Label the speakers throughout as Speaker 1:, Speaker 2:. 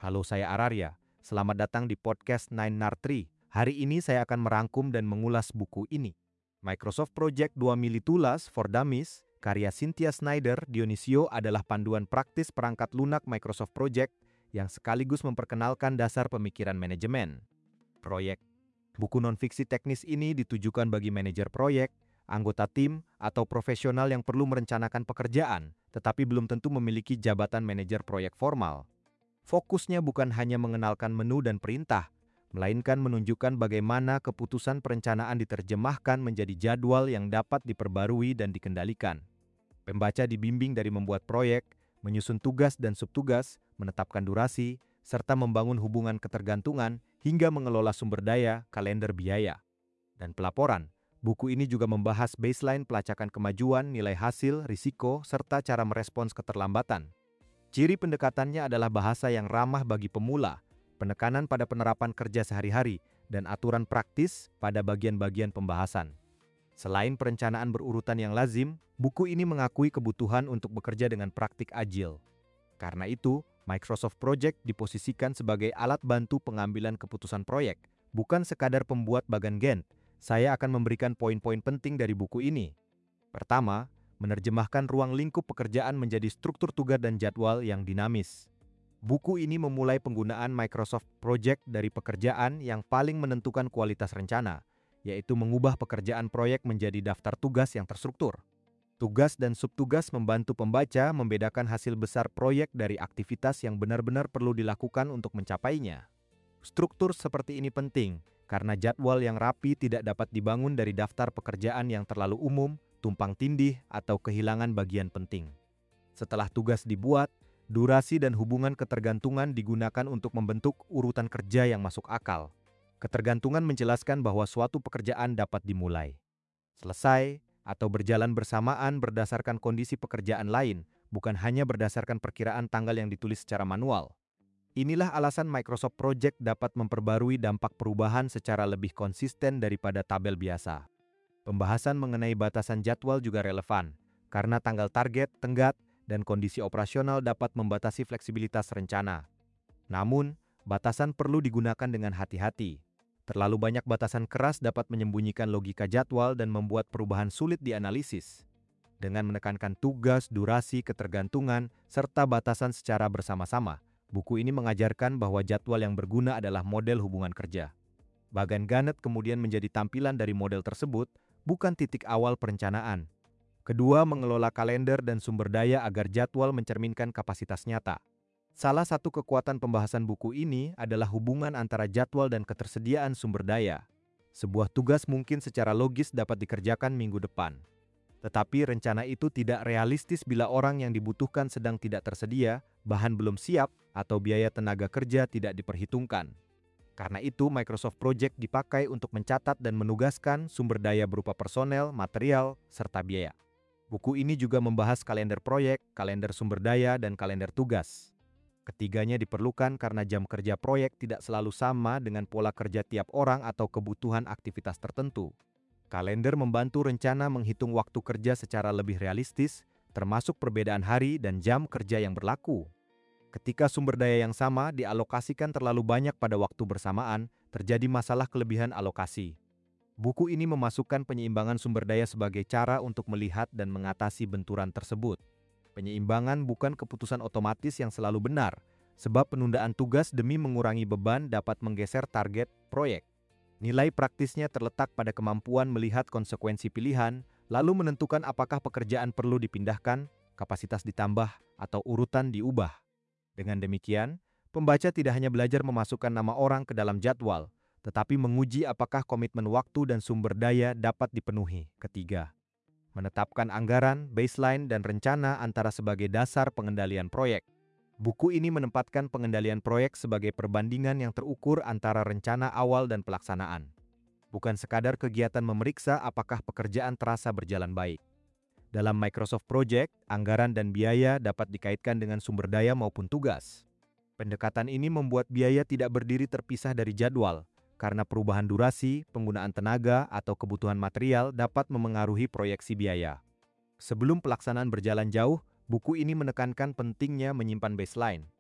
Speaker 1: Halo, saya Ararya. Selamat datang di podcast Nine Nartri. Hari ini saya akan merangkum dan mengulas buku ini. Microsoft Project 2 Mili Tools for Dummies, karya Cynthia Snyder Dionisio adalah panduan praktis perangkat lunak Microsoft Project yang sekaligus memperkenalkan dasar pemikiran manajemen proyek. Buku non-fiksi teknis ini ditujukan bagi manajer proyek, anggota tim, atau profesional yang perlu merencanakan pekerjaan, tetapi belum tentu memiliki jabatan manajer proyek formal. Fokusnya bukan hanya mengenalkan menu dan perintah, melainkan menunjukkan bagaimana keputusan perencanaan diterjemahkan menjadi jadwal yang dapat diperbarui dan dikendalikan. Pembaca dibimbing dari membuat proyek, menyusun tugas dan subtugas, menetapkan durasi, serta membangun hubungan ketergantungan hingga mengelola sumber daya, kalender biaya, dan pelaporan. Buku ini juga membahas baseline pelacakan kemajuan, nilai hasil, risiko, serta cara merespons keterlambatan. Ciri pendekatannya adalah bahasa yang ramah bagi pemula, penekanan pada penerapan kerja sehari-hari, dan aturan praktis pada bagian-bagian pembahasan. Selain perencanaan berurutan yang lazim, buku ini mengakui kebutuhan untuk bekerja dengan praktik agile. Karena itu, Microsoft Project diposisikan sebagai alat bantu pengambilan keputusan proyek, bukan sekadar pembuat bagan Gantt. Saya akan memberikan poin-poin penting dari buku ini. Pertama, menerjemahkan ruang lingkup pekerjaan menjadi struktur tugas dan jadwal yang dinamis. Buku ini memulai penggunaan Microsoft Project dari pekerjaan yang paling menentukan kualitas rencana, yaitu mengubah pekerjaan proyek menjadi daftar tugas yang terstruktur. Tugas dan subtugas membantu pembaca membedakan hasil besar proyek dari aktivitas yang benar-benar perlu dilakukan untuk mencapainya. Struktur seperti ini penting, karena jadwal yang rapi tidak dapat dibangun dari daftar pekerjaan yang terlalu umum, tumpang tindih, atau kehilangan bagian penting. Setelah tugas dibuat, durasi dan hubungan ketergantungan digunakan untuk membentuk urutan kerja yang masuk akal. Ketergantungan menjelaskan bahwa suatu pekerjaan dapat dimulai, selesai, atau berjalan bersamaan berdasarkan kondisi pekerjaan lain, bukan hanya berdasarkan perkiraan tanggal yang ditulis secara manual. Inilah alasan Microsoft Project dapat memperbarui dampak perubahan secara lebih konsisten daripada tabel biasa. Pembahasan mengenai batasan jadwal juga relevan, karena tanggal target, tenggat, dan kondisi operasional dapat membatasi fleksibilitas rencana. Namun, batasan perlu digunakan dengan hati-hati. Terlalu banyak batasan keras dapat menyembunyikan logika jadwal dan membuat perubahan sulit dianalisis. Dengan menekankan tugas, durasi, ketergantungan, serta batasan secara bersama-sama, buku ini mengajarkan bahwa jadwal yang berguna adalah model hubungan kerja. Bagan Gantt kemudian menjadi tampilan dari model tersebut, bukan titik awal perencanaan. Kedua, mengelola kalender dan sumber daya agar jadwal mencerminkan kapasitas nyata. Salah satu kekuatan pembahasan buku ini adalah hubungan antara jadwal dan ketersediaan sumber daya. Sebuah tugas mungkin secara logis dapat dikerjakan minggu depan. Tetapi rencana itu tidak realistis bila orang yang dibutuhkan sedang tidak tersedia, bahan belum siap, atau biaya tenaga kerja tidak diperhitungkan. Karena itu, Microsoft Project dipakai untuk mencatat dan menugaskan sumber daya berupa personel, material, serta biaya. Buku ini juga membahas kalender proyek, kalender sumber daya, dan kalender tugas. Ketiganya diperlukan karena jam kerja proyek tidak selalu sama dengan pola kerja tiap orang atau kebutuhan aktivitas tertentu. Kalender membantu rencana menghitung waktu kerja secara lebih realistis, termasuk perbedaan hari dan jam kerja yang berlaku. Ketika sumber daya yang sama dialokasikan terlalu banyak pada waktu bersamaan, terjadi masalah kelebihan alokasi. Buku ini memasukkan penyeimbangan sumber daya sebagai cara untuk melihat dan mengatasi benturan tersebut. Penyeimbangan bukan keputusan otomatis yang selalu benar, sebab penundaan tugas demi mengurangi beban dapat menggeser target proyek. Nilai praktisnya terletak pada kemampuan melihat konsekuensi pilihan, lalu menentukan apakah pekerjaan perlu dipindahkan, kapasitas ditambah, atau urutan diubah. Dengan demikian, pembaca tidak hanya belajar memasukkan nama orang ke dalam jadwal, tetapi menguji apakah komitmen waktu dan sumber daya dapat dipenuhi. Ketiga, menetapkan anggaran, baseline, dan rencana antara sebagai dasar pengendalian proyek. Buku ini menempatkan pengendalian proyek sebagai perbandingan yang terukur antara rencana awal dan pelaksanaan. Bukan sekadar kegiatan memeriksa apakah pekerjaan terasa berjalan baik. Dalam Microsoft Project, anggaran dan biaya dapat dikaitkan dengan sumber daya maupun tugas. Pendekatan ini membuat biaya tidak berdiri terpisah dari jadwal, karena perubahan durasi, penggunaan tenaga, atau kebutuhan material dapat memengaruhi proyeksi biaya. Sebelum pelaksanaan berjalan jauh, buku ini menekankan pentingnya menyimpan baseline.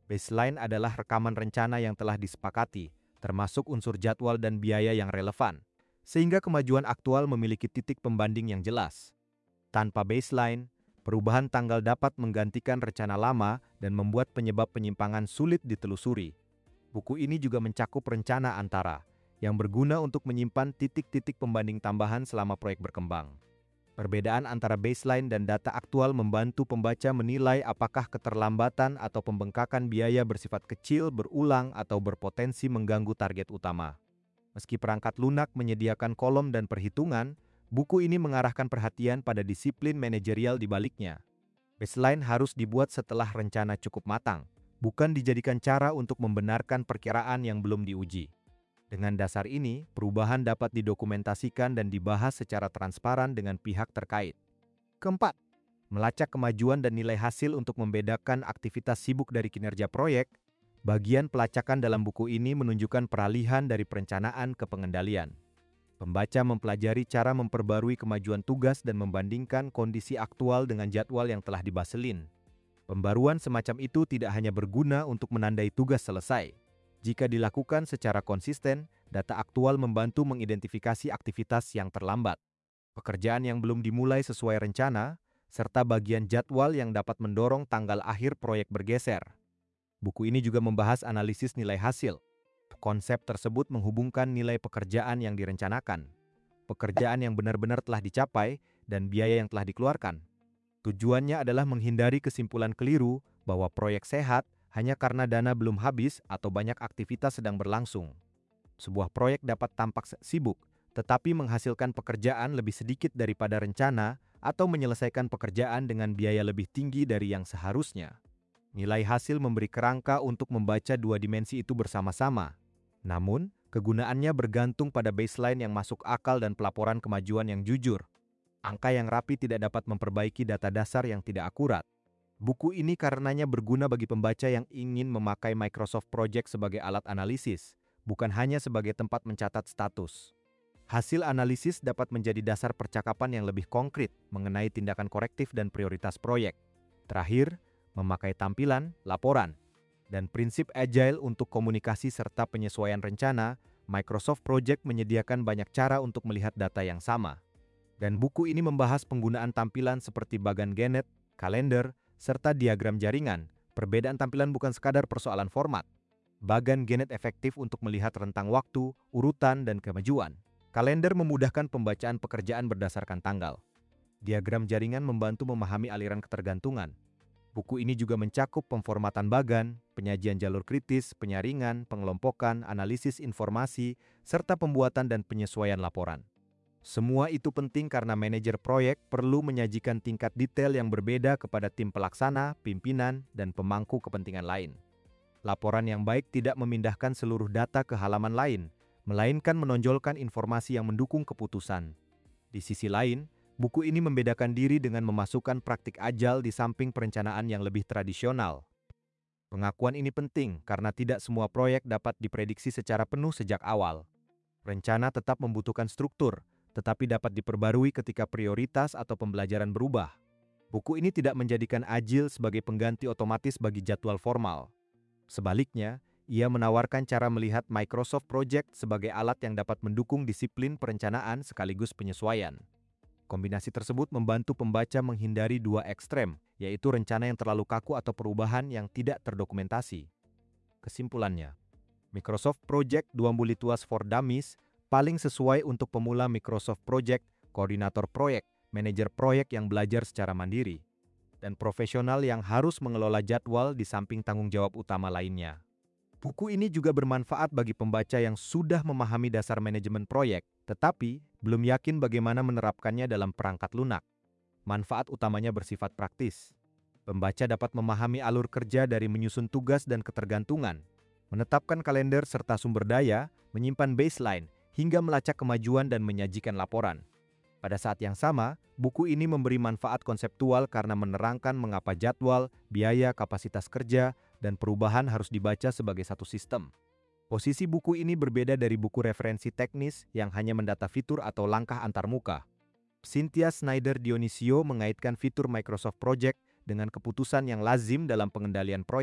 Speaker 1: Baseline adalah rekaman rencana yang telah disepakati, termasuk unsur jadwal dan biaya yang relevan, sehingga kemajuan aktual memiliki titik pembanding yang jelas. Tanpa baseline, perubahan tanggal dapat menggantikan rencana lama dan membuat penyebab penyimpangan sulit ditelusuri. Buku ini juga mencakup rencana antara, yang berguna untuk menyimpan titik-titik pembanding tambahan selama proyek berkembang. Perbedaan antara baseline dan data aktual membantu pembaca menilai apakah keterlambatan atau pembengkakan biaya bersifat kecil, berulang, atau berpotensi mengganggu target utama. Meski perangkat lunak menyediakan kolom dan perhitungan, buku ini mengarahkan perhatian pada disiplin manajerial di baliknya. Baseline harus dibuat setelah rencana cukup matang, bukan dijadikan cara untuk membenarkan perkiraan yang belum diuji. Dengan dasar ini, perubahan dapat didokumentasikan dan dibahas secara transparan dengan pihak terkait. Keempat, melacak kemajuan dan nilai hasil untuk membedakan aktivitas sibuk dari kinerja proyek. Bagian pelacakan dalam buku ini menunjukkan peralihan dari perencanaan ke pengendalian. Pembaca mempelajari cara memperbarui kemajuan tugas dan membandingkan kondisi aktual dengan jadwal yang telah dibaselin. Pembaruan semacam itu tidak hanya berguna untuk menandai tugas selesai. Jika dilakukan secara konsisten, data aktual membantu mengidentifikasi aktivitas yang terlambat, pekerjaan yang belum dimulai sesuai rencana, serta bagian jadwal yang dapat mendorong tanggal akhir proyek bergeser. Buku ini juga membahas analisis nilai hasil. Konsep tersebut menghubungkan nilai pekerjaan yang direncanakan, pekerjaan yang benar-benar telah dicapai, dan biaya yang telah dikeluarkan. Tujuannya adalah menghindari kesimpulan keliru bahwa proyek sehat hanya karena dana belum habis atau banyak aktivitas sedang berlangsung. Sebuah proyek dapat tampak sibuk, tetapi menghasilkan pekerjaan lebih sedikit daripada rencana atau menyelesaikan pekerjaan dengan biaya lebih tinggi dari yang seharusnya. Nilai hasil memberi kerangka untuk membaca dua dimensi itu bersama-sama. Namun, kegunaannya bergantung pada baseline yang masuk akal dan pelaporan kemajuan yang jujur. Angka yang rapi tidak dapat memperbaiki data dasar yang tidak akurat. Buku ini karenanya berguna bagi pembaca yang ingin memakai Microsoft Project sebagai alat analisis, bukan hanya sebagai tempat mencatat status. Hasil analisis dapat menjadi dasar percakapan yang lebih konkret mengenai tindakan korektif dan prioritas proyek. Terakhir, memakai tampilan, laporan, dan prinsip agile untuk komunikasi serta penyesuaian rencana. Microsoft Project menyediakan banyak cara untuk melihat data yang sama. Dan buku ini membahas penggunaan tampilan seperti bagan Gantt, kalender, serta diagram jaringan. Perbedaan tampilan bukan sekadar persoalan format. Bagan Gantt efektif untuk melihat rentang waktu, urutan, dan kemajuan. Kalender memudahkan pembacaan pekerjaan berdasarkan tanggal. Diagram jaringan membantu memahami aliran ketergantungan. Buku ini juga mencakup pemformatan bagan, penyajian jalur kritis, penyaringan, pengelompokan, analisis informasi, serta pembuatan dan penyesuaian laporan. Semua itu penting karena manajer proyek perlu menyajikan tingkat detail yang berbeda kepada tim pelaksana, pimpinan, dan pemangku kepentingan lain. Laporan yang baik tidak memindahkan seluruh data ke halaman lain, melainkan menonjolkan informasi yang mendukung keputusan. Di sisi lain, buku ini membedakan diri dengan memasukkan praktik agile di samping perencanaan yang lebih tradisional. Pengakuan ini penting karena tidak semua proyek dapat diprediksi secara penuh sejak awal. Rencana tetap membutuhkan struktur, tetapi dapat diperbarui ketika prioritas atau pembelajaran berubah. Buku ini tidak menjadikan agile sebagai pengganti otomatis bagi jadwal formal. Sebaliknya, ia menawarkan cara melihat Microsoft Project sebagai alat yang dapat mendukung disiplin perencanaan sekaligus penyesuaian. Kombinasi tersebut membantu pembaca menghindari dua ekstrem, yaitu rencana yang terlalu kaku atau perubahan yang tidak terdokumentasi. Kesimpulannya, Microsoft Project 2 Multitools for Dummies paling sesuai untuk pemula Microsoft Project, koordinator proyek, manajer proyek yang belajar secara mandiri, dan profesional yang harus mengelola jadwal di samping tanggung jawab utama lainnya. Buku ini juga bermanfaat bagi pembaca yang sudah memahami dasar manajemen proyek, tetapi belum yakin bagaimana menerapkannya dalam perangkat lunak. Manfaat utamanya bersifat praktis. Pembaca dapat memahami alur kerja dari menyusun tugas dan ketergantungan, menetapkan kalender serta sumber daya, menyimpan baseline, hingga melacak kemajuan dan menyajikan laporan. Pada saat yang sama, buku ini memberi manfaat konseptual karena menerangkan mengapa jadwal, biaya, kapasitas kerja, dan perubahan harus dibaca sebagai satu sistem. Posisi buku ini berbeda dari buku referensi teknis yang hanya mendata fitur atau langkah antarmuka. Cynthia Snyder Dionisio mengaitkan fitur Microsoft Project dengan keputusan yang lazim dalam pengendalian proyek,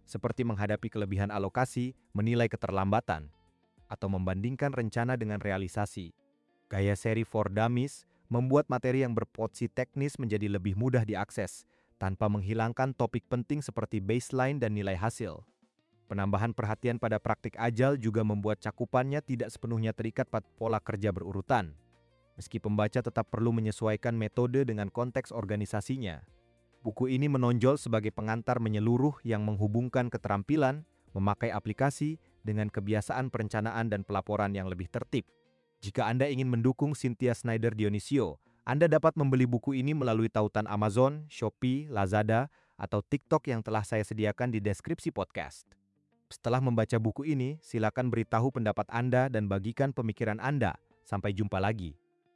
Speaker 1: seperti menghadapi kelebihan alokasi, menilai keterlambatan, atau membandingkan rencana dengan realisasi. Gaya seri For Dummies membuat materi yang berpotensi teknis menjadi lebih mudah diakses, tanpa menghilangkan topik penting seperti baseline dan nilai hasil. Penambahan perhatian pada praktik agile juga membuat cakupannya tidak sepenuhnya terikat pada pola kerja berurutan. Meski pembaca tetap perlu menyesuaikan metode dengan konteks organisasinya. Buku ini menonjol sebagai pengantar menyeluruh yang menghubungkan keterampilan, memakai aplikasi, dengan kebiasaan perencanaan dan pelaporan yang lebih tertib. Jika Anda ingin mendukung Cynthia Snyder Dionisio, Anda dapat membeli buku ini melalui tautan Amazon, Shopee, Lazada, atau TikTok yang telah saya sediakan di deskripsi podcast. Setelah membaca buku ini, silakan beritahu pendapat Anda dan bagikan pemikiran Anda. Sampai jumpa lagi.